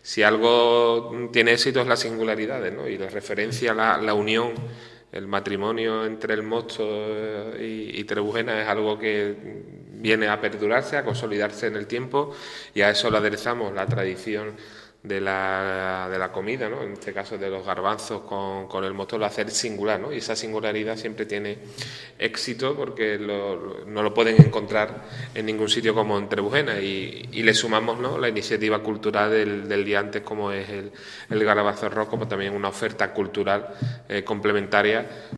si algo tiene éxito es la singularidad, ¿no? Y la referencia a la unión, el matrimonio entre el Mosto y Trebujena es algo que viene a perdurarse, a consolidarse en el tiempo, y a eso le aderezamos la tradición de la comida, ¿no? En este caso de los garbanzos con el Mosto, lo hace singular, ¿no? Y esa singularidad siempre tiene éxito porque no lo pueden encontrar en ningún sitio como en Trebujena, y le sumamos, ¿no?, la iniciativa cultural del día antes, como es el Garabazo Rock, como también una oferta cultural complementaria